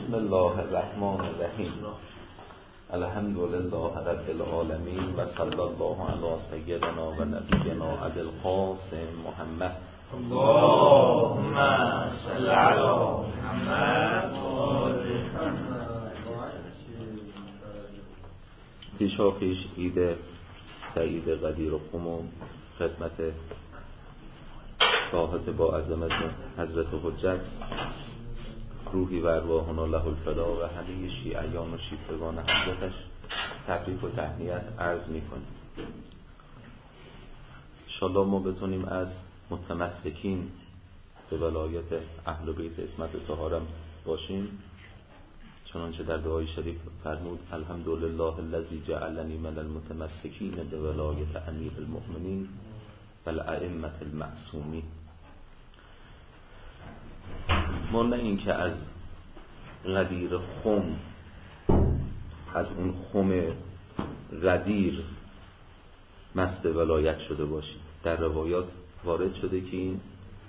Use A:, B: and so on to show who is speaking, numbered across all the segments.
A: بسم الله الرحمن الرحیم. الحمد لله رب العالمین و صلی الله علی سیدنا و نبینا ابی القاسم محمد.
B: اللهم صل علی محمد و آل
A: پیشاپیش عید سعید قدیر و خم و خدمت صاحب با عظمت حضرت حجت روحی و ارواحنا له الفدا و همه شیعیان و شیفتگان حضرتش تبریک و تهنیت عرض میکنیم. انشاءالله ما بتونیم از متمسکین به ولایت اهل بیت عصمت طهارم باشیم، چنانچه در دعای شریف فرمود الحمدلله الذی جعلنی من المتمسکین به ولایت امیر المؤمنین و الائمه المعصومین. ما نه این که از غدیر خم، از اون خم غدیر مست ولایت شده باشیم. در روایات وارد شده که این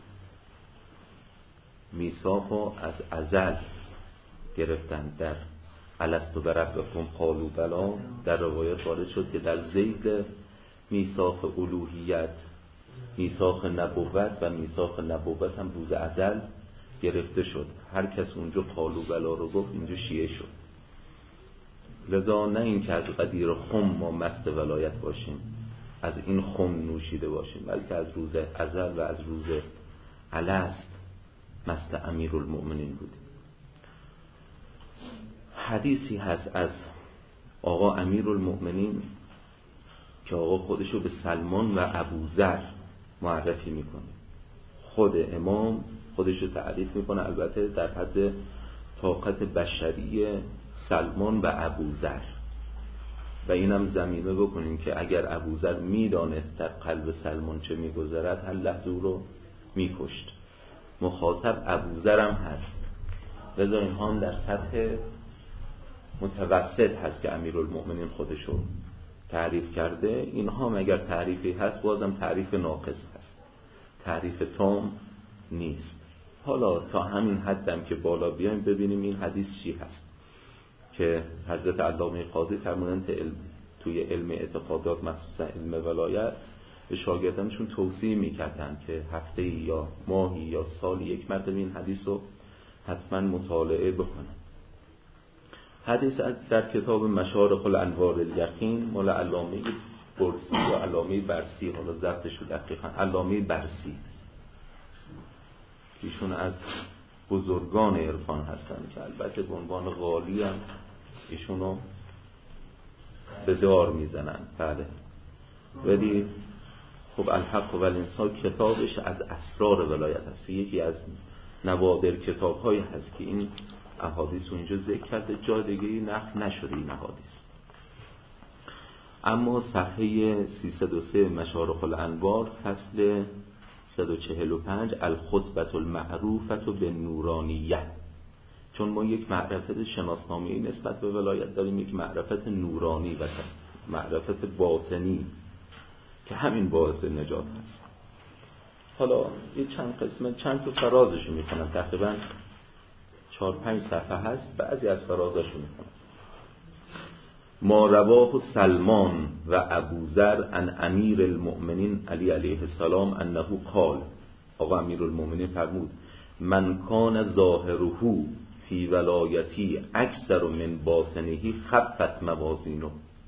A: میثاقو از ازل گرفتن. در الستو بربکم قالوا بلی در روایات وارد شد که در ذیل میثاق الوهیت میثاق نبوت و میثاق نبوت هم روز ازل گرفته شد. هر کس اونجا قالوا بلی رو گفت اینجا شیعه شد. لذا نه این که از غدیر خم ما مست ولایت باشیم، از این خم نوشیده باشیم، بلکه از روز ازل و از روز الست مست امیرالمؤمنین بودیم. حدیثی هست از آقا امیرالمؤمنین که آقا خودشو به سلمان و ابوذر معرفی میکنه. خود امام خودشو تعریف میکنه، البته در حد طاقت بشری سلمان و ابوذر. و اینم ضمیمه بکنیم که اگر ابوذر میدانست در قلب سلمان چه میگذرد هر لحظه او رو میکشت. مخاطب ابوذر هم هست، لذا اینها هم در سطح متوسط هست که امیرالمؤمنین خودشو تعریف کرده. اینها هم اگر تعریفی هست بازم تعریف ناقص هست، تعریف تام نیست. حالا تا همین حدم که بالا بیایم ببینیم این حدیث چی هست که حضرت علامه قاضی فرمودند توی علم اعتقادات مخصوصا علم ولایت به شاگردانشون توصیه میکردن که هفته یا ماهی یا سالی یک مرتبه این حدیث رو حتما مطالعه بکنن. حدیث در کتاب مشارق الانوار الیقین مال علامه برسی و علامه برسی، حالا ضبطش رو دقیقا علامه برسی، ایشون از بزرگان عرفان هستن که البته به عنوان غالی هم ایشونو به دار میزنن. بله، ولی خب الحق و الانصاف کتابش از اسرار ولایت هست، یکی از نوادر کتاب‌هایی هست که این احادیث رو اینجا ذکر کرده، جا دیگه نقل نشده این احادیث. اما صفحه 303 مشارق الانوار فصل 145 الخطبة المعروفة بالنورانیه، چون ما یک معرفت شناسنامه‌ای نسبت به ولایت داریم، یک معرفت نورانی و معرفت باطنی که همین باعث نجات هست. حالا یه چند قسمت چند تا فرازشو میکنم، تقریبا 4-5 صفحه هست، بعضی از فرازشو میکنم. ما رواه سلمان و ابوذر عن امیر المؤمنین علی علیه السلام انه قال، آقا امیرالمؤمنین فرمود من کان ظاهره فی ولایتی اکثر من باطنه خفت موازینه.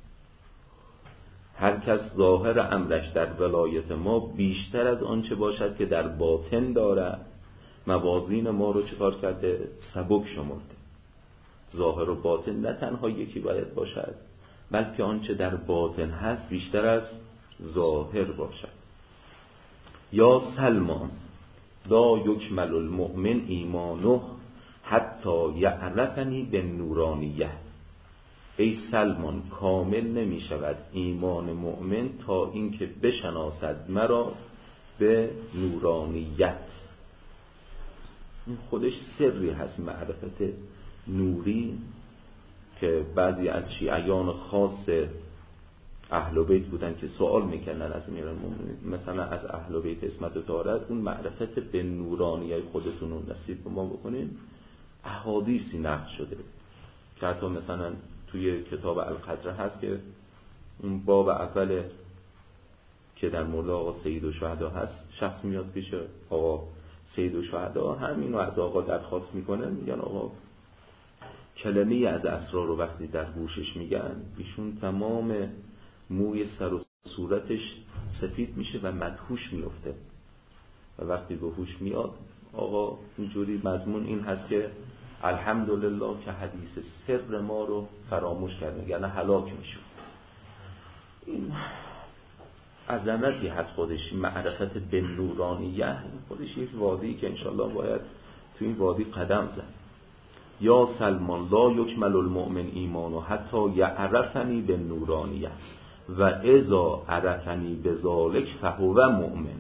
A: هر کس ظاهر امرش در ولایت ما بیشتر از آنچه باشد که در باطن دارد، موازین ما رو چکار کرده؟ سبک شمرده. ظاهر و باطن نه تنها یکی باید باشد، بلکه آنچه در باطن هست بیشتر از ظاهر باشد. یا سلمان لا یکمل المؤمن ایمانه حتی یعرفنی بالنورانیه. ای سلمان کامل نمی شود ایمان مؤمن تا اینکه بشناسد مرا به نورانیت. این خودش سری هست، معرفت نوری که بعضی از شیعیان خاص اهل بیت بودن که سوال میکنن از امیرالمؤمنین، مثلا از اهل بیت عصمت طهارت، اون معرفت به نورانیه خودتون رو نصیب ما بکنین. احادیثی نقل شده که حتی مثلا توی کتاب القدر هست که اون باب اول که در مورد آقا سید الشهدا هست، شخص میاد پیش آقا سید الشهدا، همین رو از آقا درخواست میکنه، میگن آقا کلمه از اسرار رو وقتی در گوشش میگن، ایشون تمام موی سر و صورتش سفید میشه و مدهوش میفته و وقتی به هوش میاد آقا اینجوری مضمون این هست که الحمدلله که حدیث سر ما رو فراموش کرده، یعنی هلاک میشه. این عظمتی هست خودش، معرفت بنورانیه، خودش یک وادی که انشالله باید تو این وادی قدم زد. یا سلمان لا یکمل المؤمن ایمانو حتی یعرفنی بنورانیه و اذا عرفنی بذالک فهو مؤمن.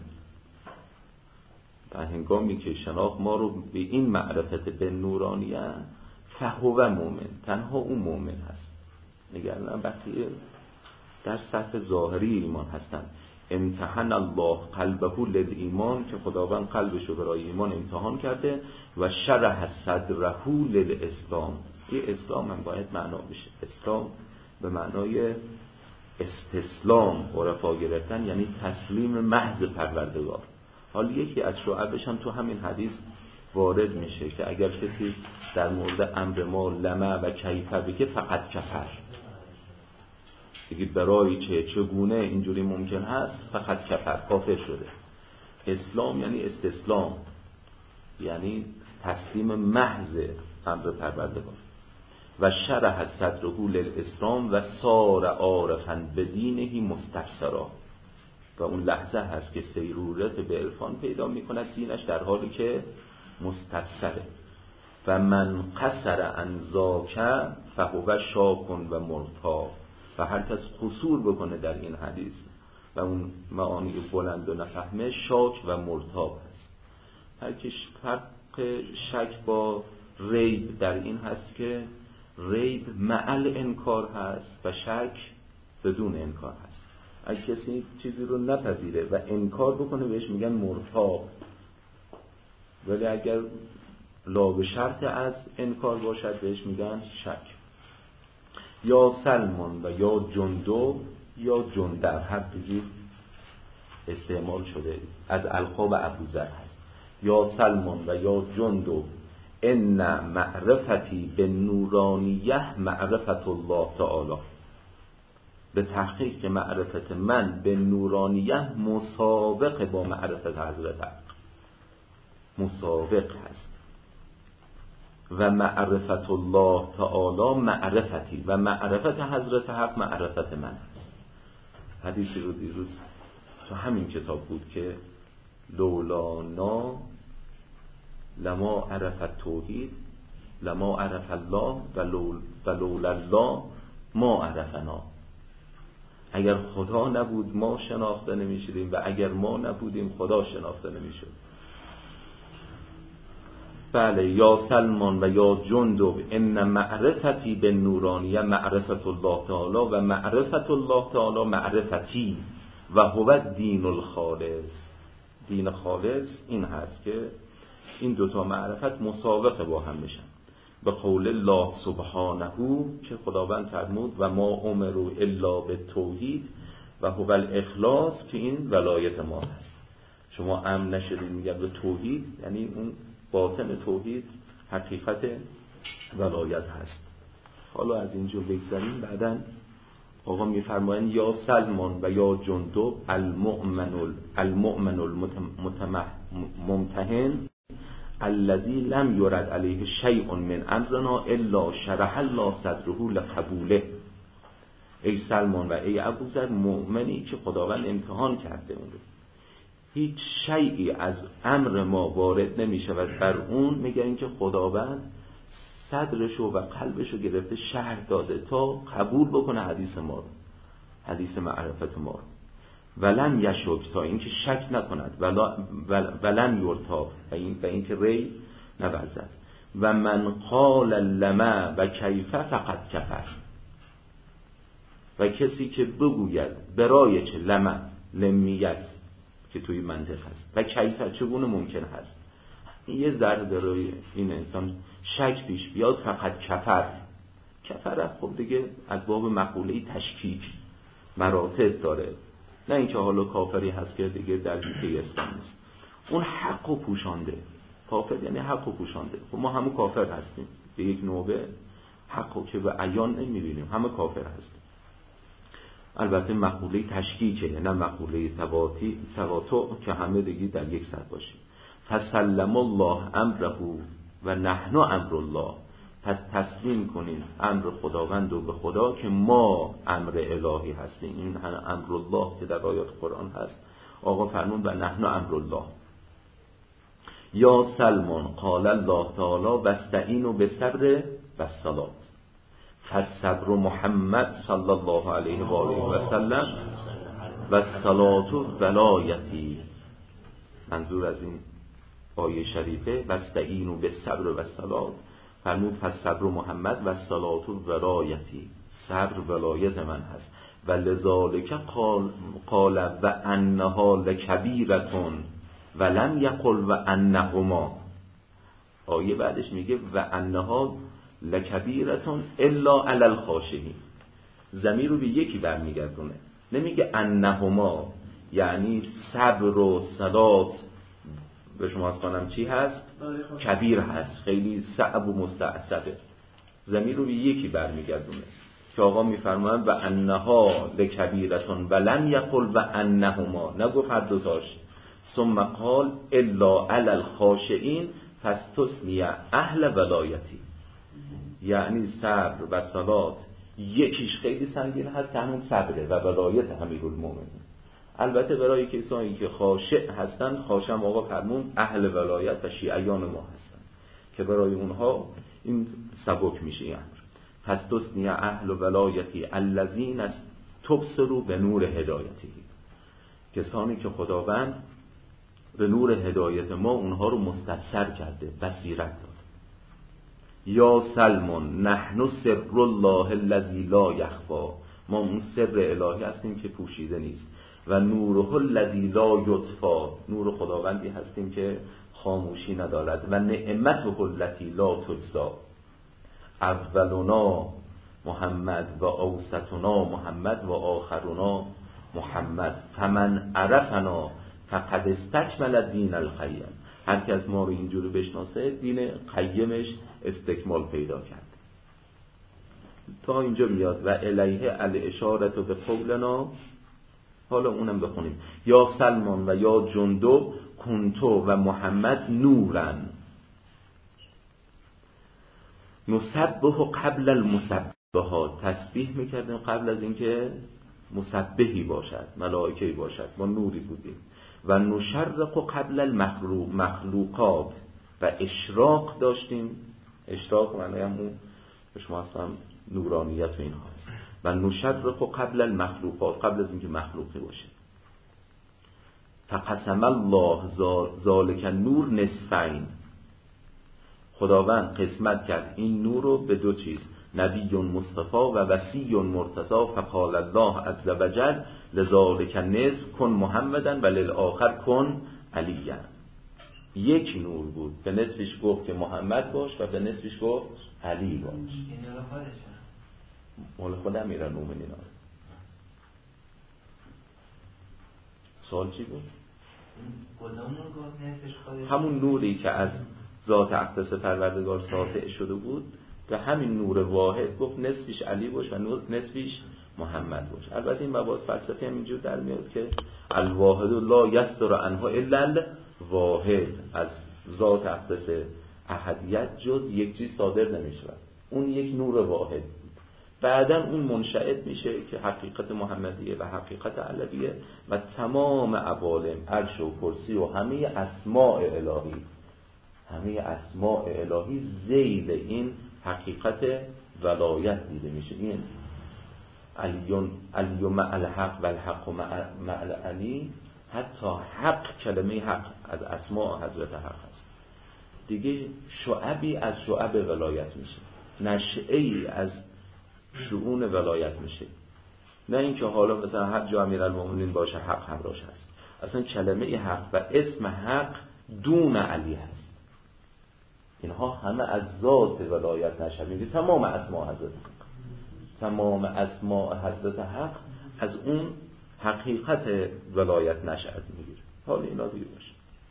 A: و هنگامی که شناخت ما رو به این معرفت بنورانیه، فهو مؤمن، تنها اون مؤمن هست. نگرنم وقتی در سطح ظاهری ایمان هستن. امتحن الله قلبه للایمان، که خداوند قلبش رو برای ایمان امتحان کرده، و شرح صدره للاسلام. این اسلام هم باید معنا بشه. اسلام به معنای استسلام، عرفا گرفتن، یعنی تسلیم محض پروردگار. حالا یکی از شعبش هم تو همین حدیث وارد میشه که اگر کسی در مورد امر ما لمع و کیفه بگه فقط کفر، دیگه برای چگونه اینجوری ممکن هست، فقط کافر شده. اسلام یعنی استسلام، یعنی تسلیم محض امر پروردگار. و شرح صدره للاسلام و صار عارفا بدینه مستبصرا. و اون لحظه هست که سیرورت به عرفان پیدا میکند دینش، در حالی که مستبصره. و من قصر عن ذاک فهو شاک و مرتاب. و هر کس قصور بکنه در این حدیث و اون معانی بلند و نفهمه، شاک و مرتاب هست. هر کش فرق شک با ریب در این هست که ریب معل انکار هست و شک بدون انکار هست. اگه کسی چیزی رو نپذیره و انکار بکنه بهش میگن مرتاب، ولی اگر لا به شرط از انکار باشد بهش میگن شک. یا سلمان و یا جندب یا جندب، هر چیزی استعمال شده، از القاب ابوذر هست. یا سلمان و یا جندب ان معرفتی به نورانیه معرفت الله تعالی. به تحقیق که معرفت من به نورانیه مسابق با معرفت حضرت حق، مسابق هست. و معرفت الله تعالی معرفتی، و معرفت حضرت حق معرفت من هست. حدیثی رو دیروز تو همین کتاب بود که لولانا لما عرفت توحید لما عرف الله و لولا الله ما عرفنا. اگر خدا نبود ما شناخته نمیشدیم و اگر ما نبودیم خدا شناخته نمیشد. بله. یا سلمان و یا جندب ان معرفتی به نورانیه معرفت الله تعالی و معرفت الله تعالی معرفتی و هو دین الخالص. دین خالص این هست که این دوتا معرفت مسابقه با هم بشن. به قول الله سبحانه که خداوند فرمود و ما امروا الا بالتوحید و هو الاخلاص، که این ولایت ما هست. شما امر نشدید میگن به توحید، یعنی اون باطن توحید حقیقت ولایت هست. حالا از اینجا بگذاریم. بعدن آقا میفرمایند یا سلمان و یا جندب المؤمن الممتحن الذي لم يرد عليه شيء من امرنا الا شرح الله صدره لقبوله. ای سلمان و ای ابوذر، مؤمنی که خداوند امتحان کرده اون رو، هیچ شیئی از امر ما وارد نمی شود بر اون، میگن که خداوند صدرشو و قلبشو گرفته شرح داده تا قبول بکنه حدیث ما رو، حدیث معرفت ما رو. ولم یشک، تا اینکه شک نکند، ولم یرتاب، و اینکه ری نورزد. و من قال لما و کیفه فقط کفر. و کسی که بگوید برای چه، لما لمیت که توی منطق هست، و کیفه چگونه ممکن هست، این یه ذره برای این انسان شک پیش بیاد فقط کفر خب دیگه از باب مقوله تشکیک مراتب داره، نه اینکه حالا کافری هست که دیگه در حیطه اسلام نیست. اون حقو پوشانده، کافر یعنی حقو پوشانده. خب ما همه کافر هستیم به یک نوبه، حقو که به عیان نمیبینیم، همه کافر هستیم. البته مقوله تشکیکه، نه مقوله تواطؤ که همه دیگه در یک سر باشیم. فسلم الله امره و نحن امر الله، پس تسلیم کنین امر خداوند و به خدا که ما امر الهی هستیم. این امر الله که در آیات قرآن هست، آقا فرمون و نحن امر الله. یا سلمان قال الله تعالی واستعینوا بالصبر والصلاة فالصبر محمد صلی الله علیه و آله و سلم و الصلاة ولایتی. منظور از این آیه شریفه واستعینوا بالصبر والصلاة فرمود فالصبر محمد و الصلاة ولایتی، صبر ولایت من هست. و لذالک قال و انها لکبیرة ولم یقل و انهما. آیه بعدش میگه و انها لکبیرة الا علی الخاشعین. ضمیر رو به یکی برمیگردونه، نمیگه انهما، یعنی صبر و صلات به شما از کنم چی هست؟ کبیر هست، خیلی صعب و مستعصبه. ضمیر رو به یکی برمیگردونه که آقا میفرماند و انها لکبیرة ولم یقل و انهما، نگفت هر دوتاش. ثم قال الا علی الخاشعین فاستثنی اهل ولایتی، یعنی صبر و صلات یکیش خیلی سنگین هست که همون صبره و ولایت امیرالمومنین. البته برای کسانی که خاشع هستن، خاشع آقا فرمون اهل ولایت و شیعیان ما هستن که برای اونها این سبک میشه. این امر فاستثنی اهل ولایتی الذین تبصروا به نور هدایتی، کسانی که خداوند به نور هدایت ما اونها رو مستبصر کرده، بصیرت داد. یا سلمان نحن سر الله الذی لا یخفی، ما اون سر الهی هستیم که پوشیده نیست. و نوره الذی لا یطفی، نور خداوندی هستیم که خاموشی ندارد. و نعمته التي لا تجزی، اولنا محمد و اوسطنا محمد و آخرنا محمد فمن عرفنا فقد استکمل الدین القیم. هر کی از ما رو اینجوری بشناسه دین قیمش استکمال پیدا کرد. تا اینجا میاد و الیه الاشاره به قولنا. حالا اونم بخونیم. یا سلمان و یا جندب کنتو و محمد نورن نسبه قبل المسبحات، تسبیح میکردیم قبل از اینکه مسبحی باشد، ملائکه‌ای باشد، ما نوری بودیم. و نشرق قبل المخلوقات، و اشراق داشتیم. اشراق معنی همون به شما اصلا نورانیت و اینها هست. و نشرق قبل المخلوقات، قبل از اینکه مخلوقی باشه. فقسم الله ذالک نور نصفین، خداوند قسمت کرد این نور رو به دو چیز، نبی مصطفی و وصی مرتضی. فقال الله عز وجل لذالک نصف کن محمدن و للآخر کن علیًا. یک نور بود، به نصفش گفت که محمد باش و به نصفش گفت علی باش. مال خود امیرالمومنین. سوال چی بود؟ همون نوری که از ذات اقدس پروردگار ساطع شده بود، به همین نور واحد گفت نصفش علی باش و نصفش محمد باش. البته این مباحث فلسفی هم اینجور در میاد که الواحد لا یصدر عنه الا الواحد، از ذات اقدس احدیت جز یک چیز صادر نمیشه، اون یک نور واحد. بعداً اون منشأت میشه که حقیقت محمدیه و حقیقت علویه و تمام عوالم، عرش و کرسی و همه اسماء الهی ذیل این حقیقت ولایت دیده میشه. این علی مع الحق و الحق مع العلی، حتی حق، کلمه حق از اسماء حضرت حق است دیگه. شعبی از شعب ولایت میشه، نشعه‌ای از شؤون ولایت میشه. نه اینکه حالا مثلا هر جا امیرالمومنین باشه حق همراش هست. اصلا کلمه حق و اسم حق دون علی هست. اینها همه از ذات ولایت نشأت میگیره. تمام اسماء حضرت حق، تمام اسماء حضرت حق از اون حقیقت ولایت نشأت میگیره. حالا اینا دیگه باشه.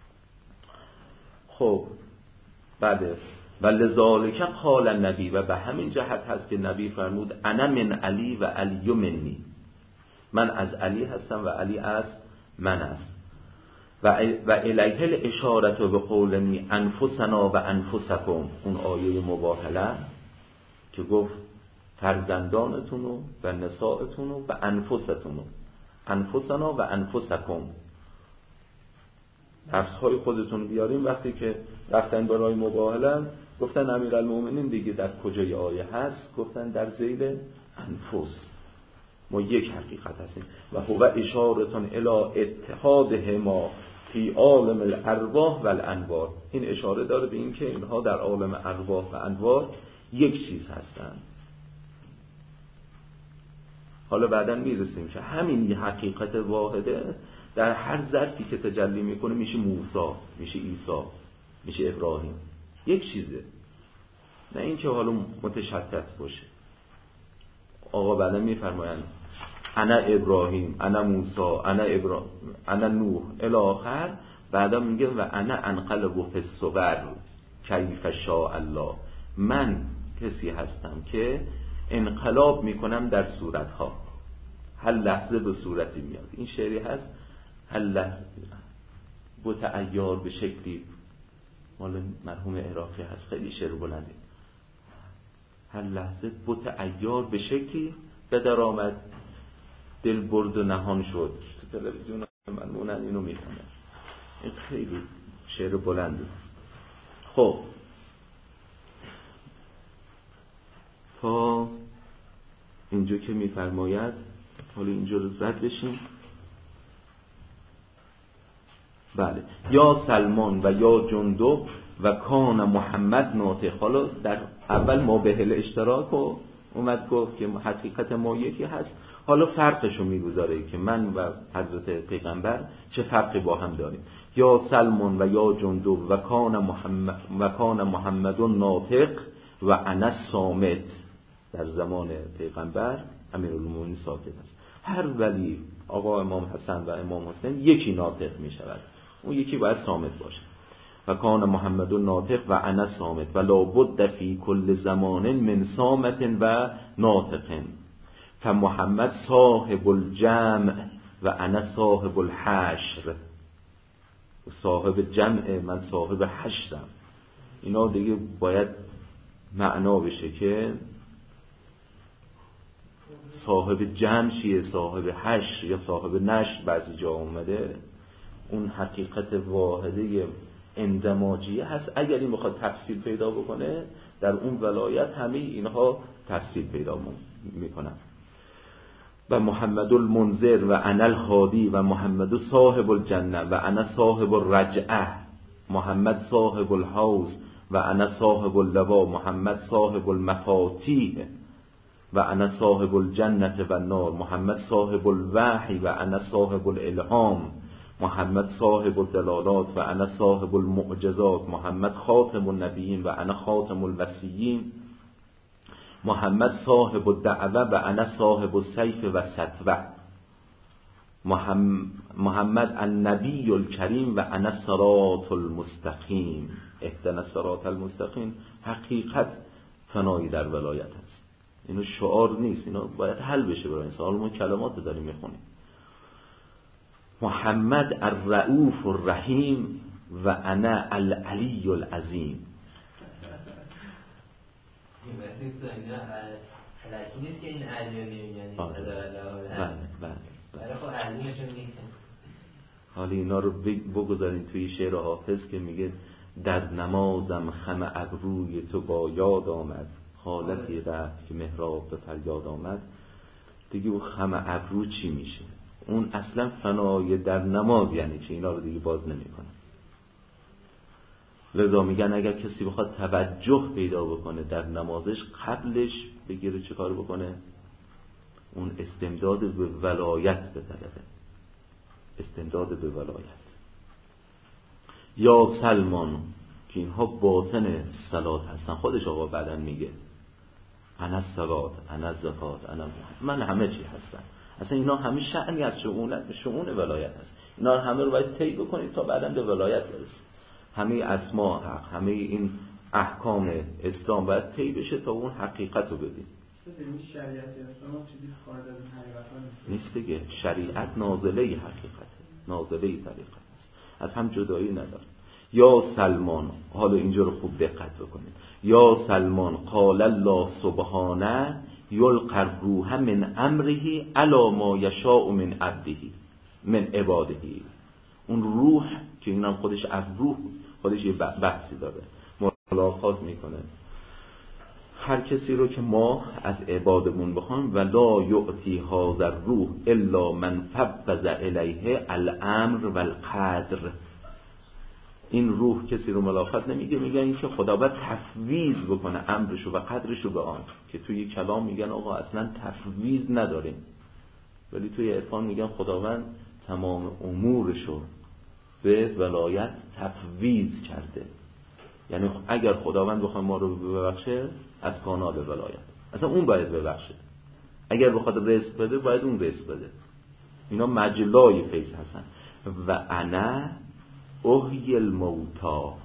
A: خب بعد ولذالک قال النبی، و به همین جهت هست که نبی فرمود انا من علی و علی منی، من از علی هستم و علی از من است. و الیه الاشاره به قولنی انفسنا و انفسکم، اون آیه مباهله که گفت فرزندانتونو و نسائتونو و انفستونو، انفسنا و انفسکم، نفسهای خودتون بیاریم. وقتی که رفتن برای مباهله گفتن امیرالمومنین دیگه در کجای آیه هست؟ گفتن در ذیل انفس. ما یک حقیقت هستیم و هو اشارتون الی اتحادهما فی عالم الارواح و الانوار. این اشاره داره به این که اینها در عالم ارواح و انوار یک چیز هستند. حالا بعداً میرسیم که همین یه حقیقت واحده در هر ظرفی که تجلی میکنه میشه موسی، میشه عیسی، میشه ابراهیم، یک چیزه، نه اینکه حالا متشتت باشه. آقا بعدا میفرمایند انا ابراهیم، انا موسی، انا نوح الی آخر. بعدا میگه و انا انقلب فی الصور کیف شاء الله، من کسی هستم که انقلاب میکنم در صورتها، هر لحظه به صورتی میاد. این شعری هست هر لحظه بتعیار به شکلی، مال مرحوم عراقی هست، خیلی شعر بلنده. هر لحظه بتعیار به شکلی به در آمد، دل برد و نهان شد. تو تلویزیون معمولا اینو میخونن، این خیلی شعر بلنده است. خب تا اینجا که میفرماید، حالا اینجا رو رد بشیم. بله، یا سلمان و یا جندب و کان محمد ناطق. حالا در اول ما به هل اشتراک رو اومد گفت که حقیقت ما یکی هست. حالا فرقشو میگذاره که من و حضرت پیغمبر چه فرقی با هم داریم. یا سلمان و یا جندب و کان محمد ناطق و انا صامت. در زمان پیغمبر امیرالمومنین ساکت است. هر ولی آقا امام حسن و امام حسین یکی ناطق می شود، اون یکی باید صامت باشه. و کان محمد ناطق و انا صامت و لا بد فی کل زمان من صامت و ناطق. فمحمد صاحب الجمع و انا صاحب الحشر. صاحب جمع، من صاحب حشرم. اینا دیگه باید معنا بشه که صاحب جمع چیه، صاحب حشر یا صاحب نشر. بعضی جا اومده اون حقیقت واحده اندماجیه هست. اگر این بخواد تفصیل پیدا بکنه در اون ولایت همه اینها تفصیل پیدا میکنن. و محمد المنذر و انا الهادی و محمد صاحب الجنه و انا صاحب الرجعه. محمد صاحب الحوض و انا صاحب اللوا. محمد صاحب المفاتیح و انا صاحب الجنة و النار. محمد صاحب الوحی و انا صاحب الالهام. محمد صاحب الدلالات و انا صاحب المعجزات. محمد خاتم النبیین و انا خاتم الوصیین. محمد صاحب الدعوه و انا صاحب السیف و سطوه. محمد النبی الکریم و انا الصراط المستقیم. اهدنا الصراط المستقیم. حقیقت فنایی در ولایت هست. اینو شعار نیست، اینو باید حل بشه برای انسان. ما کلمات داریم میخونیم. محمد الرؤوف الرحیم و انا العلی العظیم.
C: نیست که این علیانی یعنی
A: حالا اینا رو بگذارین توی شعر حافظ که میگه در نمازم خم ابروی تو با یاد آمد، حالتی رفت که محراب به فریاد آمد. دیگه اون خم ابرو چی میشه؟ اون اصلا فنای در نماز یعنی چی؟ اینا رو دیگه باز نمیکنه. لذا میگن اگر کسی بخواد توجه پیدا بکنه در نمازش، قبلش بگیره چه کار بکنه؟ اون استمداد به ولایت بطلبه. استمداد به ولایت. یا سلمان که اینها باطن صلات هستن. خودش آقا بعدن میگه انا الصلات انا الزکات انا من همه چی هستم. اصلا اینا همه شأنی از شؤون ولایت هست. اینا همه رو باید طی بکنید تا بعداً به ولایت برسید. همه اسماء حق، همه این احکام اسلام باید طی بشه تا اون حقیقت رو ببینید.
D: شریعت اسلام چیزی خارج از حقیقت
A: نیست دیگه. شریعت نازله حقیقته، نازله طریقت است، از هم جدایی نداره. یا سلمان، حالا اینجا رو خوب دقت بکنید، یا سلمان قال الله سبحانه یلقی الروح من امره الی ما یشاء من عبده من عباده. اون روح که اینم خودش از روح خودش یه بحثی داره، ملاقات میکنه هر کسی رو که ما از عبادمون بخوایم. ولا یعطی هذا الروح الا من فوض الیه الامر والقدر. این روح کسی رو ملاقات نمیگه، میگن این که خدا باید تفویض بکنه امرشو و قدرشو به آن، که توی کلام میگن آقا اصلا تفویض نداریم، ولی توی عرفان میگن خداوند تمام امورشو به ولایت تفویض کرده. یعنی اگر خداوند بخواد ما رو ببخشه از کانال ولایت، اصلا اون باید ببخشه. اگر بخواد رزق بده باید اون رزق بده. اینا مجلای فیض هستن. و انا احیی الموتا،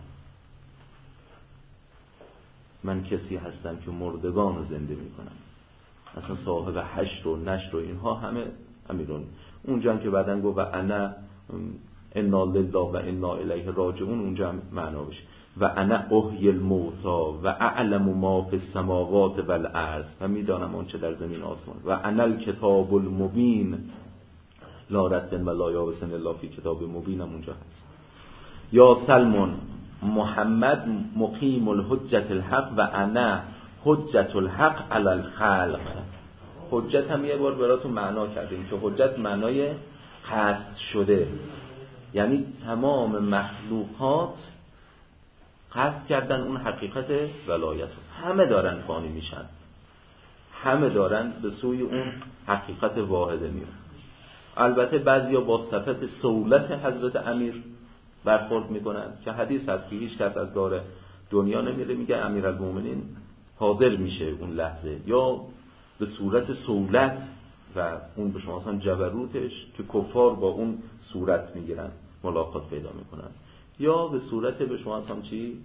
A: من کسی هستم که مردگان رو زنده میکنم. اصلا صاحب حشر و نشر و اینها همه امیرون. اونجا هم که بعدن گفت و انا انا لله و انا الیه راجعون، اونجا هم معنا بشه و انا احیی الموتا و اعلم ما فی السماوات والارض، و میدانم آنچه در زمین آسمان. و انا الکتاب المبین لا رد و لا یابس الا فی کتاب مبین، هم اونجا هست. یا سلمان محمد مقیم الحجت الحق و انا حجت الحق علی الخلق. حجت هم یه بار براتون معنا کردیم که حجت معنای قصد شده، یعنی تمام مخلوقات قصد کردن اون حقیقت ولایت، همه دارن فانی میشن، همه دارن به سوی اون حقیقت واحده میرن. البته بعضیا با صفت سهولت حضرت امیر برخورد میکنن که حدیث هست که هیچ کس از دار دنیا نمیره میگه امیرالمومنین حاضر میشه اون لحظه، یا به صورت سهولت و اون به شما اصلا جبروتش که کفار با اون صورت میگیرن ملاقات پیدا میکنن، یا به صورت به شما اصلا چی؟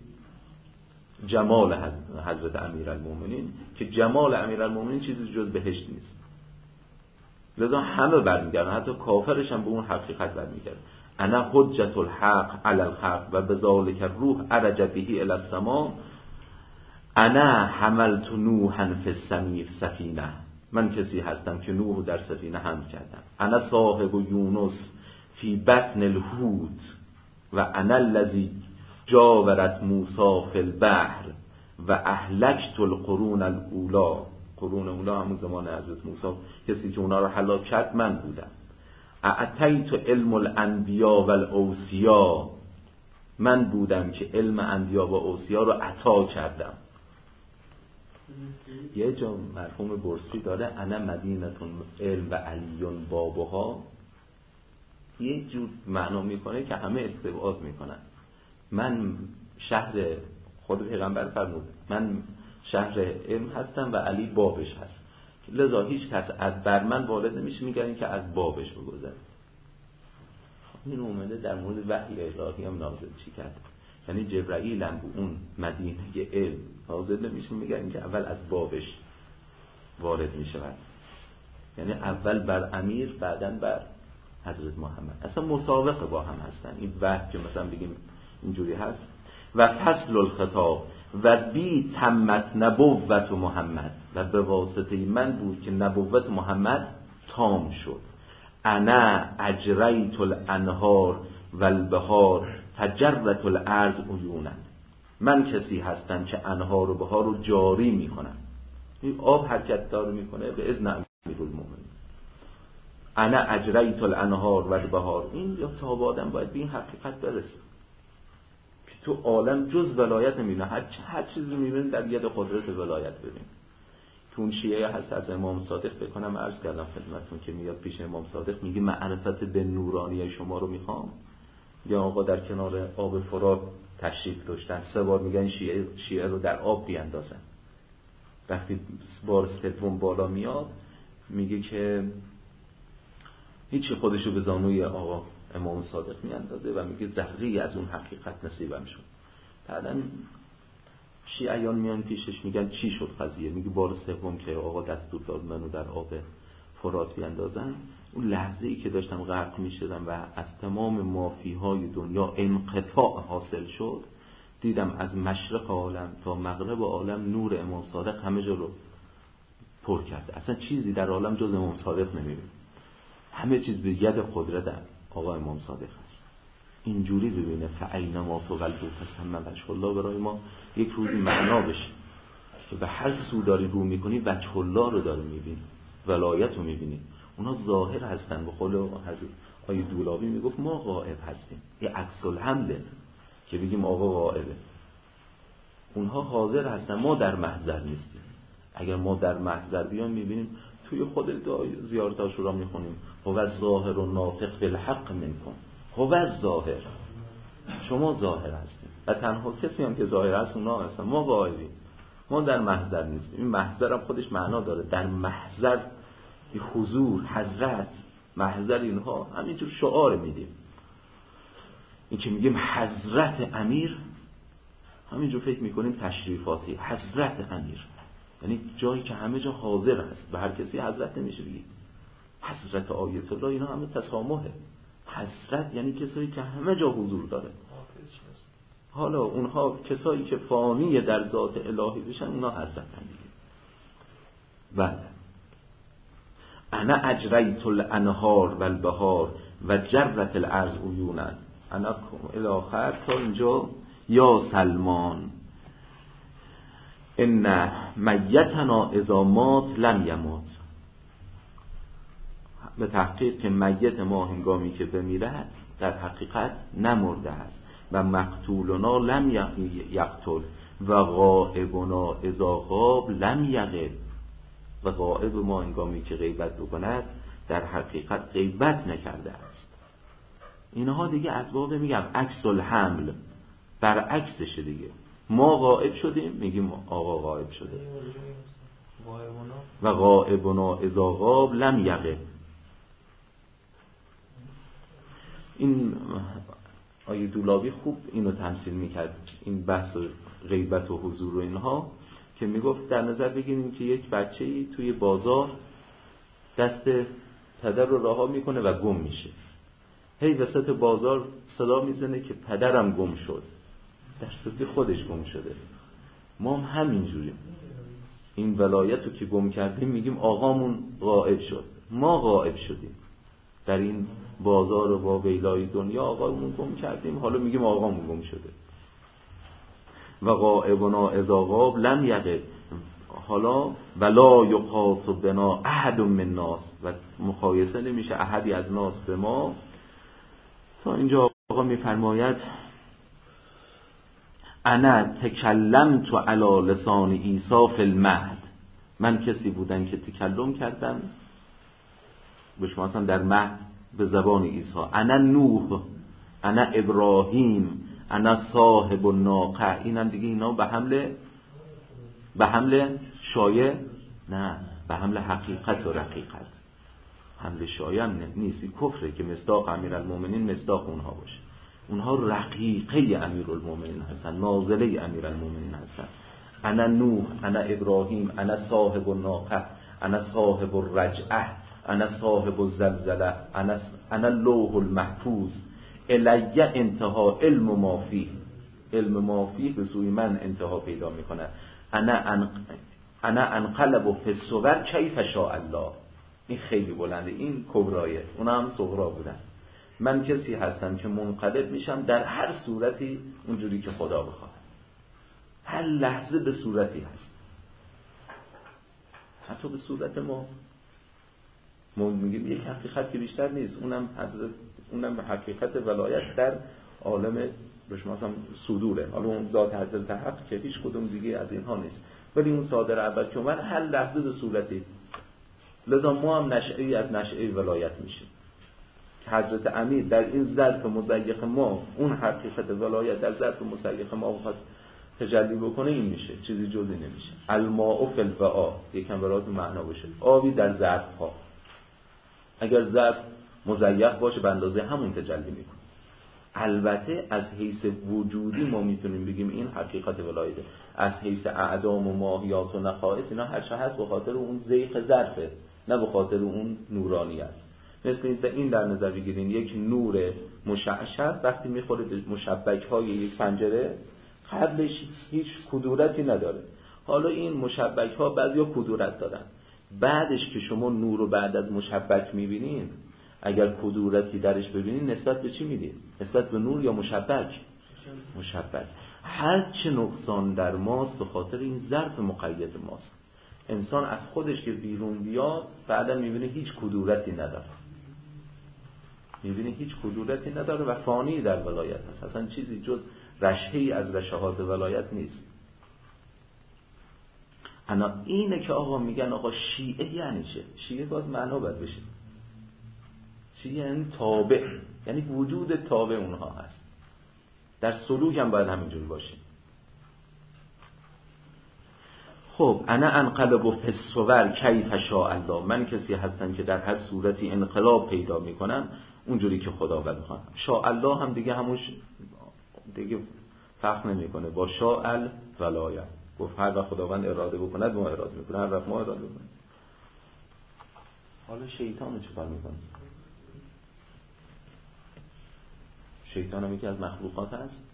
A: جمال حضرت امیرالمومنین، که جمال امیرالمومنین چیزی جز بهشت نیست. لذا همه برمیگردن، حتی کافرش هم به اون حقیقت برمیگردن. انا حجت الحق علی الخلق و بذالک الروح عرج به الی السماء. انا حملت نوحا فی السفینه، من کسی هستم که نوح در سفینه حمل کردم. انا صاحب یونس فی بطن الحوت و انا الذی جاورت موسی فی البحر و اهلکت القرون الاولی. قرون اولی همون زمان حضرت موسی، کسی که اونا رو هلاک کرد من بودم. اعطیت علم الانبیاء و الاوصیا، من بودم که علم انبیا و اوصیا رو عطا کردم. یه جا مرحوم برسی داره انا مدینتون علم و علیون بابها، یه جور معنا میکنه که همه استبعاد میکنن. من شهر، خود پیغمبر فرمود من شهر علم هستم و علی بابش هست، لذا هیچ کس از بر من وارد نمیشه میگن که از بابش بگذره. این اومده در مورد وحی الهی هم نازل چی کرد، یعنی جبرائیل هم اون مدینه علم نازل نمیشه میگن که اول از بابش وارد میشه، یعنی اول بر امیر بعداً بر حضرت محمد. اصلا مسابقه با هم هستن. این وحی که مثلا بگیم اینجوری هست. و فصل الخطاب و بی تمت نبوت محمد، و به واسطه من بود که نبوت محمد تام شد. انا اجریت الانهار و البهار تجرت الارض عیونا، من کسی هستم که انهار و بهار رو جاری میکنم. این آب حرکت داره میکنه به اذن امیرالمومنین. انا اجریت الانهار و البهار. این تا آدم باید به این حقیقت برسه که تو عالم جز ولایت نمیبینه، هر چیزی میبینه در ید قدرت ولایت ببین. که اون شیعه هست از امام صادق بکنم عرض کردم خدمتون که میاد پیش امام صادق میگه معرفت به نورانی شما رو میخوام، یا آقا در کنار آب فرات تشریف داشتن 3 بار میگن شیعه رو در آب بیاندازن. وقتی بار سوم بالا میاد میگه که هیچی، خودشو به زانوی آقا امام صادق میاندازه و میگه ذره‌ای از اون حقیقت نصیبم شد. بعدن شیعیان میان پیشش میگن چی شد قضیه؟ میگه بار سوم که آقا دستور داد منو در آب فرات بیاندازن، اون لحظه‌ای که داشتم غرق میشدم و از تمام مافیهای دنیا انقطاع حاصل شد، دیدم از مشرق عالم تا مغرب عالم نور امام صادق همه جا رو پر کرده. اصلا چیزی در عالم جز امام صادق نمیبینم، همه چیز به ید قدرت آقا امام صادق است. اینجوری ببینه فاینما تولوا فثم وجه الله برای ما یک روزی معنا بشه که به هر سو داری رو میکنی وجه الله رو داری میبینی، ولایت رو میبینی. اونا ظاهر هستن. به قول حضرت آیه دولابی میگفت ما غائب هستیم، یه عکس الحمله که بگیم آقا غائبه. اونها حاضر هستن، ما در محضر نیستیم. اگر ما در محضر بیان میبینیم توی خود دعای زیارت عاشورا میخونیم هو الظاهر و ناطق بالحق منکم، هو الظاهر، شما ظاهر هستیم و تنها کسی هم که ظاهر هست اونا هستن، ما غایبیم، ما در محضر نیستیم. این محضر هم خودش معنا داره، در محضر حضور، حضرت، محضر، اینها همینجور شعار میدیم. این که میگیم حضرت امیر، همینجور فکر میکنیم تشریفاتی. حضرت امیر یعنی جایی که همه جا حاضر هست، به هر کسی حضرت نمیشه بگید. حضرت آیت الله اینا همه تسامحه. حضرت یعنی کسایی که همه جا حضور داره. حالا اونها کسایی که فانی در ذات الهی بشن اونا حضرت هم دیگه. بله انا اجریت الانهار و البهار و جرت الارض عیونا، انا الاخر تا اینجا. یا سلمان ان میتنا اذا مات لم یمات، به تحقیق که میت ما هنگامی که بمیرد در حقیقت نمرده است و مقتولنا لم یقتل و غائبنا اذا غاب لم یغب، و غائب ما هنگامی که غیبت بکند در حقیقت غیبت نکرده است. اینها دیگه اسباب میگم عکس الحمل، برعکسشه دیگه. ما غائب شدیم میگیم آقا غائب شده و غائبنا اذا غاب لم یغب. این آیه دولابی خوب اینو تمثیل میکرد، این بحث غیبت و حضور و اینها، که میگفت در نظر بگیریم که یک بچه‌ای توی بازار دست پدر رو رها میکنه و گم میشه. هی وسط بازار صدا میزنه که پدرم گم شد، در صورتی خودش گم شده. ما هم همینجوریم. این ولایت رو که گم کردیم میگیم آقامون غائب شد. ما غائب شدیم در این بازار و با ویلای دنیا، آقامون گم کردیم، حالا میگیم آقامون گم شده. و غائبنا اذا غاب لم یغب، حالا ولا یقاس بنا احد من ناس، و مقایسه نمیشه احدی از ناس به ما. تا اینجا آقا میفرماید انا تکلمت علی لسان عیسی فی المهد، من کسی بودم که تکلم کردم به شما اصلا در مهد به زبان عیسی. انا نوح، انا ابراهیم، انا صاحب الناقه. اینم دیگه اینا به حمل شایع نه، به حمل حقیقت و رقیقت. حمل شایع هم نیست، کفره که مصداق امیرالمومنین مصداق اونها باشه. اونها رقیقه امیرالمومنین هستن، نازله امیرالمومنین هستن. انا نوح، انا ابراهیم، انا صاحب الناقه، انا صاحب الرجعه، انا صاحب الزلزله، انا اللوح المحفوظ، الی انتها علم ما فیه، علم ما فیه به سوی من انتها پیدا میکنه. انا انقلب فی الصور کیف شاء الله. این خیلی بلنده، این کبرایه، اونا هم صغرا بودن. من کسی هستم که منقلب میشم در هر صورتی اونجوری که خدا بخواد، هر لحظه به صورتی هست، حتی به صورت ما میگیم یک حقیقت که بیشتر نیست، اونم به حقیقت ولایت در عالم بشما هم صدوره. حالا اون ذات حضرت حق که هیچ کدوم دیگه از اینها نیست، ولی اون صادر اول که من هر لحظه به صورتی، لذا ما هم نشعه‌ای از نشعه ولایت میشیم. که حضرت امیر در این ظرف مضیق ما اون حقیقت ولایت در ظرف مضیق ما بخواد تجلی بکنه، این میشه، چیزی جزی نمیشه. الماء فی الوعاء، یکم برات معنا بشه، آبی در ظرف ها. اگر ظرف مضیق باشه به اندازه همون تجلی میکنه. البته از حیث وجودی ما میتونیم بگیم این حقیقت ولایته. از حیث اعدام و ماهیات و نقائص اینا هر چه هست به خاطر اون ضیق ظرفه، نه به خاطر اون نورانیت. مثل این در نظر بگیرین یک نور مشعشع وقتی میخوره به مشبک های یک پنجره قبلش هیچ کدورتی نداره. حالا این مشبک ها بعضیا کدورت دارن، بعدش که شما نور رو بعد از مشبک میبینین اگر کدورتی درش ببینین نسبت به چی میدین؟ نسبت به نور یا مشبک؟ مشبک. هر چه نقصان در ماست به خاطر این ظرف مقید ماست. انسان از خودش که بیرون بیاد بعدا میبینه هیچ کدورتی نداره، میبینه هیچ کدورتی نداره و فانی در ولایت هست، اصلا چیزی جز رشحه‌ای از رشحات ولایت نیست. انا اینه که آقا میگن آقا شیعه یعنی چه؟ شیعه باز معنا باید بشه. شیعه یعنی تابع، یعنی وجود تابع اونها هست. در سلوک هم باید همینجوری باشه. خب انا انقلب فی الصور کیف شاء الله، من کسی هستم که در هر صورتی انقلاب پیدا میکنم اونجوری که خدا بخواد. شاء الله هم دیگه هموش دیگه فرق نمیکنه با شاء الولایت. گفت هر وقت خداوند اراده بکند ما اراده میکنه، هر وقت ما اراده بکنیم. حالا شیطان چه کار میکنه؟ شیطان هم یکی از مخلوقات هست.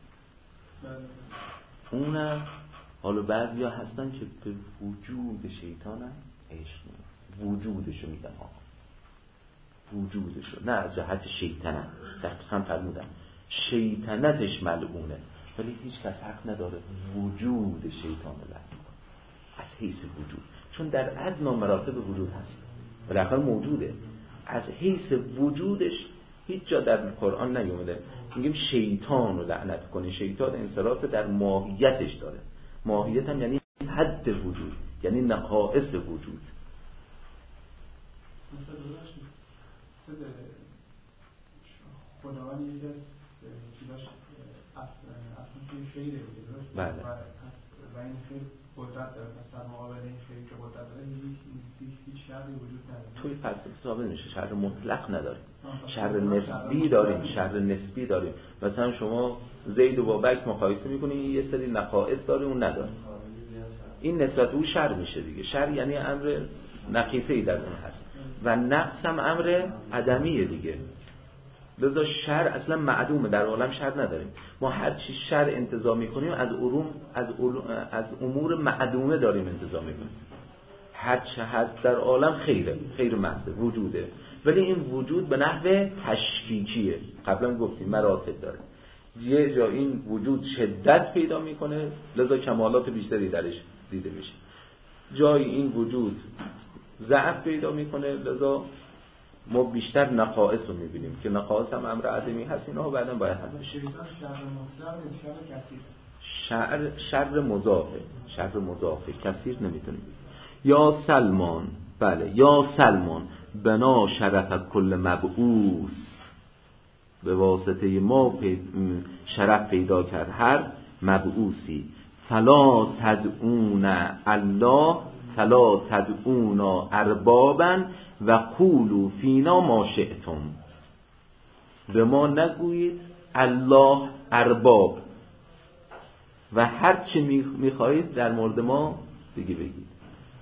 A: اونم حالا بعضیا هستن که به وجود شیطان هم عشق میکنن، وجودشو میگن ها، وجودشو، نه از جهت شیطنت. دقیقا فرمودن شیطنتش ملعونه، ولی هیچ کس حق نداره وجود شیطان رو لعنت کنه از حیث وجود، چون در ادنا مراتب وجود هست و در حال موجوده. از حیث وجودش هیچ جا در قرآن نیومده میگیم شیطان رو لعنت کنه. شیطان انصراف در ماهیتش داره، ماهیت هم یعنی حد وجود، یعنی نقائص وجود.
D: مثلا خداوند یکی از چیزاش اصلا توی خیره دیگه، درست؟
A: بله.
D: و این خیر قدرت داره، پس در مقابل این خیلی که قدرت داره هیچ شرطی وجود نداره.
A: توی فلسفه ثابت میشه شر مطلق نداریم، شر نسبی داریم، شر نسبی داریم. مثلا شما زید و بابک مقایسه میکنین، یه سری نقائص داره اون نداره، این نسبت او شر میشه دیگه. شر یعنی امر نقیصه‌ای در اون هست و نقص هم امر عدمیه دیگه. لذا شر اصلا معدومه، در عالم شر نداریم. ما هر چی شر انتزاع میکنیم از امور معدومه داریم انتزاع میکنیم. هر چه هست در عالم خیره، خیر محض وجوده، ولی این وجود به نحو تشکیکیه. قبلا گفتیم مراتب داره. یه جا این وجود شدت پیدا میکنه لذا کمالات بیشتری درش دیده میشه، جای این وجود ضعف پیدا میکنه لذا ما بیشتر نقائص رو میبینیم که نقائص هم امر عدمی هست. اینا بعدا باید حل بشه. شر مضافه، شر مضافه کثیر نمیتونیم. یا سلمان، بله یا سلمان بنا شرف کل مبعوث، به واسطه ما شرف پیدا کرد هر مبعوثی. فلا تدعون الله فلا تدعونا اربابا و قولوا فینا ما شئتم، به ما نگویید الله ارباب و هر چی میخواهید در مورد ما دیگه بگید.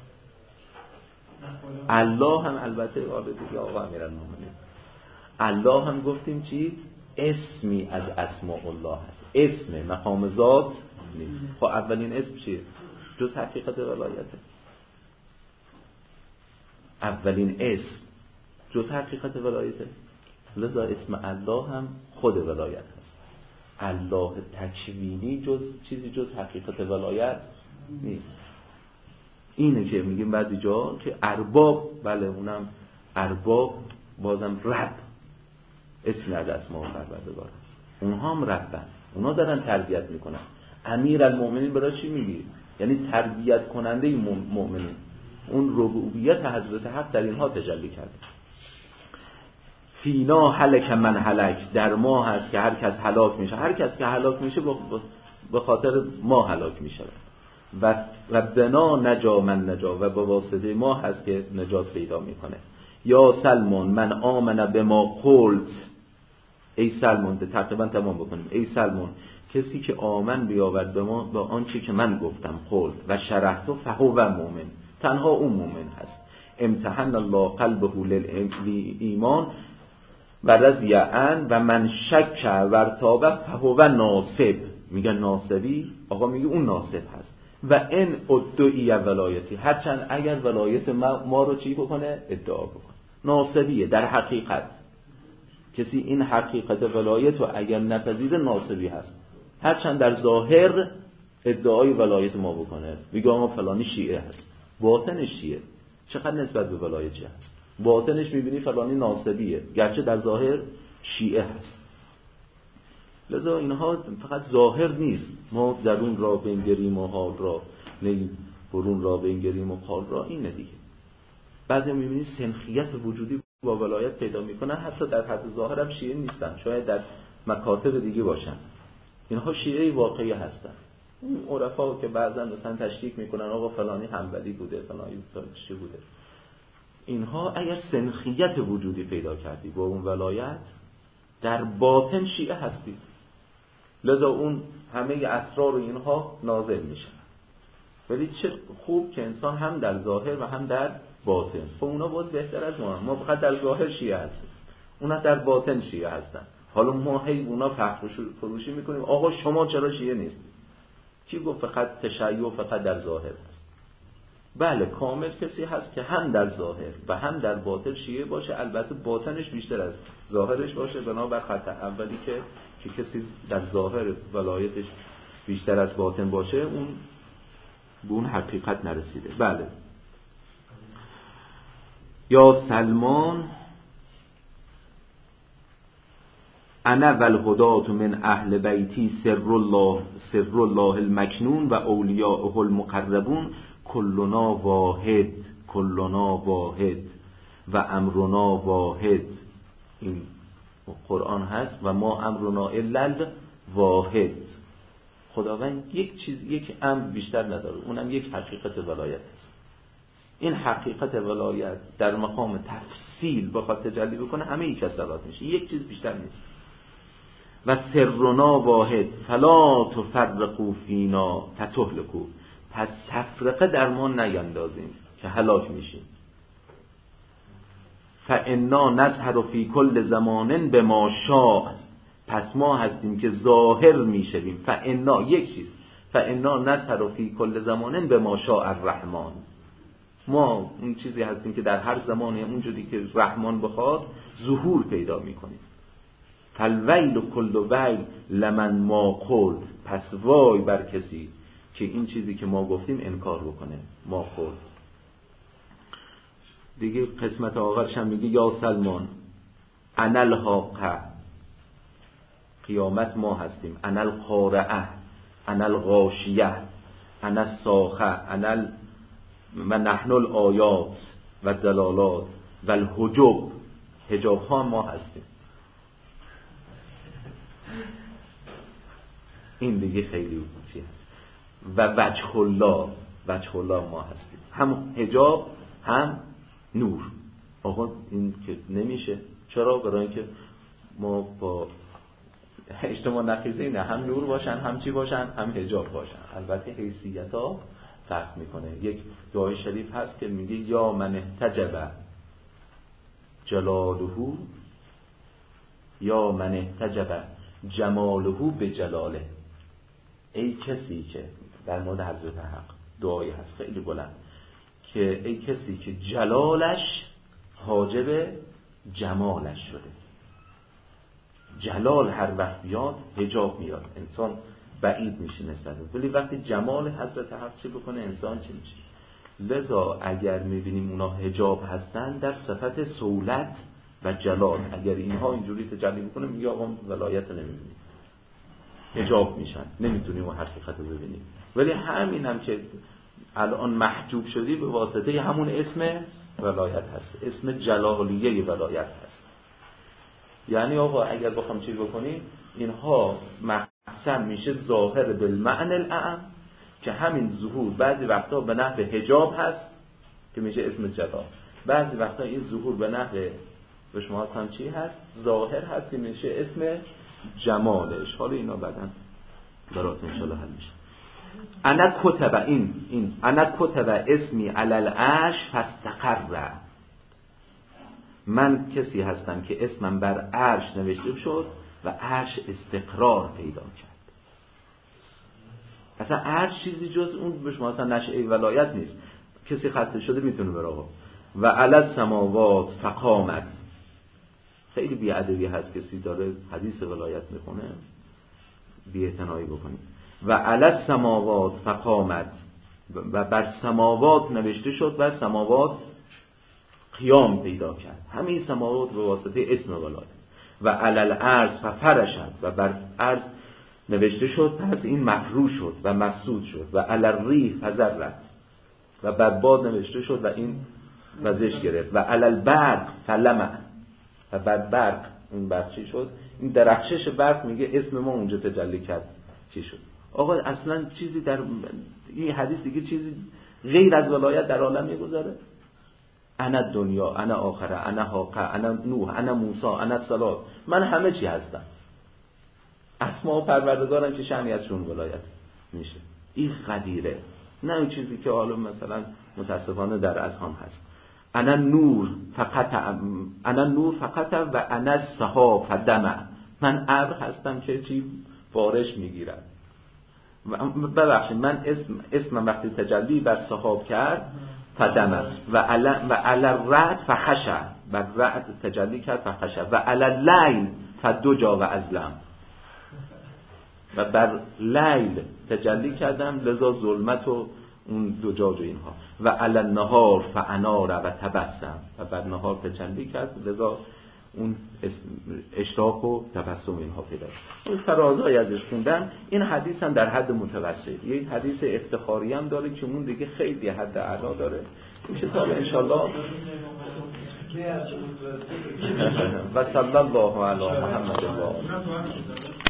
A: الله هم البته آقا آقا امیرالمومنین الله هم گفتیم چی؟ اسمی از اسماء الله هست، اسم مقام ذات نیست. خب اولین اسم چیه؟ جز حقیقت ولایته. اولین اسم جز حقیقت ولایته، لذا اسم الله هم خود ولایت هست. الله تکوینی چیزی جز حقیقت ولایت نیست. اینه که میگیم بعضی جا که ارباب، بله اونم ارباب بازم رب، اسمی از اسماء پروردگار هست. اونها هم ربن، اونها دارن تربیت میکنن. امیرالمومنین برای چی میگی؟ یعنی تربیت کننده مؤمنین. اون ربوبیت حضرت حق در اینها تجلی کرده. فینا هلک من هلک، در ما هست که هر کس هلاک میشه. هر کس که هلاک میشه به خاطر ما هلاک میشه. و بنا نجا من نجا، و به واسطه ما هست که نجات پیدا میکنه. یا سلمان من آمن به ما قلت، ای سلمان، تقریبا تمام بکنیم. ای سلمان، کسی که آمن بیاورد به ما با آنچه که من گفتم، قلت و شرحت فهو مؤمن، تنها اون مؤمن هست. امتحن الله قلبه للایمان و رضی عنه و من شک و ارتاب فهو ناصب. میگن ناصبی، آقا میگه اون ناصب هست. و ان ادعی ولایتی، هرچند اگر ولایت ما رو چی بکنه؟ ادعا بکنه. ناصبیه در حقیقت. کسی این حقیقت ولایت رو اگر نپذیره ناصبی هست، هرچند در ظاهر ادعای ولایت ما بکنه، میگه ما فلانی شیعه هست، باطنش شیعه. چقدر نسبت به ولایت چه هست؟ باطنش میبینی فلانی ناصبیه، گرچه در ظاهر شیعه هست. لذا اینها فقط ظاهر نیست، ما درون را بنگریم و حال را نه، برون را بنگریم و حال را اینه دیگه. بعضی میبینی سنخیت وجودی با ولایت پیدا میکنن، حتی در حد ظاهر هم شیعه نیستن، شاید در مکاتب دیگه باشن، اینها شیعه واقعی هستن. این عرفا که بعضا مثلا تشکیک میکنن آقا فلانی حنبلی بوده، فلانی چی بوده، اینها اگر سنخیت وجودی پیدا کردی با اون ولایت، در باطن شیعه هستی. لذا اون همه اسرار و اینها نازل میشن. ولی چه خوب که انسان هم در ظاهر و هم در باطن، خب اونا باز بهتر از ما فقط در ظاهر شیعه هستیم، اونا در باطن شیعه هستن. حالا ما هی اونا فخر فروشی میکنیم آقا شما چرا شیعه نیستید؟ کی گفت فقط تشیع فقط در ظاهر هست؟ بله کامل کسی هست که هم در ظاهر و هم در باطن شیعه باشه، البته باطنش بیشتر از ظاهرش باشه، بنابر خط اولی که کسی در ظاهر ولایتش بیشتر از باطن باشه، اون به اون حقیقت نرسیده. بله. یا سلمان انا والهدات من اهل بیتی سر الله المکنون و اولیاءه المقربون کلنا واحد و امرنا واحد. این قرآن هست و ما امرنا الا واحد. خداوند یک امر بیشتر نداره، اونم یک حقیقت ولایت است. این حقیقت ولایت در مقام تفصیل بخواد تجلی بکنه همه یک کسرات میشه، یک چیز بیشتر نیست. و سرنا واحد فلا تفرقوا فینا فتهلكوا، پس تفرقه در ما نیندازیم که هلاک میشیم. فانا نظهر فی کل زمان بما شاء، پس ما هستیم که ظاهر میشویم. فانا یک چیز، فانا نظهر فی کل زمان بما شاء الرحمن، ما اون چیزی هستیم که در هر زمانی اونجوری که رحمان بخواد ظهور پیدا میکنیم. فالویل کل ویل لمن ما قلت، پس وای بر کسی که این چیزی که ما گفتیم انکار بکنه. ما قلت دیگه قسمت آخرش هم میگه یا سلمان انا الحاقه، قیامت ما هستیم. انا القارعه، انا الغاشیه، انا الصاخه، انا و نحن الآیات و دلالات و الحجب، حجاب ها ما هستیم. این دیگه خیلی چی هست. و وجه الله ما هستیم، هم حجاب هم نور. آقا این که نمیشه. چرا؟ برای اینکه ما با اجتماع نقیضه اینه، هم نور باشن هم چی باشن، هم حجاب باشن. البته حیثیت ها فرق میکنه. یک دعای شریف هست که میگه یا من احتجب جلاله یا من احتجب جماله به جلاله، ای کسی که در مورد حضرت حق دعایی هست خیلی بلند که ای کسی که جلالش حاجب جمالش شده. جلال هر وقت بیاد حجاب میاد، انسان بعید میشه نسبت، ولی وقتی جمال حضرت حق چه بکنه انسان چه میشه. لذا اگر میبینیم اونا حجاب هستن در صفت سولت و جلال، اگر اینها اینجوری تجلی بکنه میگه آقا ولایت نمیبینیم، حجاب میشن، نمیتونیم اون حقیقت رو ببینیم. ولی همین هم که الان محجوب شدی به واسطه همون اسم ولایت هست، اسم جلالیه ولایت هست. یعنی آقا اگر بخوام چیز بکنیم اینها مقسم میشه ظاهر بالمعنی الاعم که همین ظهور بعضی وقتا به نحو حجاب هست که میشه اسم جلال، بعضی وقتا این ظهور به نحو به شما هم چی هست؟ ظاهر هست که میشه اسم جمالش. حالا اینا بعداً براتون انشاءالله حل میشه. انا کتب این انا کتب اسمی علی العرش فاستقر، من کسی هستم که اسمم بر عرش نوشته شد و عرش استقرار پیدا کرد. اصلا عرش چیزی جز اون به شما اصلا نشأه ولایت نیست. کسی خسته شده میتونه بره آقا و علی السماوات فقامت. خیلی بی‌ادبی هست کسی داره حدیث ولایت میخونه بی‌اعتنایی بکنید. و علی السماوات فقامت، و بر سماوات نوشته شد و سماوات قیام پیدا کرد. همین سماوات به واسطه اسم ولایت. و علی الارض ففرشت، و بر ارض نوشته شد پس این مفروش شد و مفسود شد. و علی الریح فزرت، و بر باد نوشته شد و این وزش گرفت. و علی البرق فلمع، و بر برق این برق چی شد؟ این درخشش برق میگه اسم ما اونجا تجلی کرد چی شد. آقا اصلا چیزی در این حدیث دیگه چیزی غیر از ولایت در عالم میگذاره؟ انا دنیا، انا آخره، انا حاقه، انا نوح، انا موسی، انا صلات، من همه چی هستم. اسما و پروردگارم که شأنی ازشون ولایت میشه. این قدیره، نه اون چیزی که حالا مثلا متاسفانه در اذهان هست. انا نور فقط و انا سحاب فدمع، من ابر هستم که چی بارش میگیرد. ببخشید من اسمم وقتی تجلی بر سحاب کرد فدمع، و علی الرعد فخشع، بر رعد تجلی کرد فخشع. و علی اللیل فدجا و ازلم، و بر لیل تجلی کردم لذا ظلمت و اون دجاج و اینها. و علی النهار فانار و تبسم، و بر نهار تجلی کرد لذا اون اشراق و تبسم اینها پیدا شد. این فرازهای ازش خوندم. این حدیث هم در حد متوسط، یک حدیث افتخاری هم داره که اون دیگه خیلی حد اعلا داره. این کتاب انشالله و صلی الله علی محمد و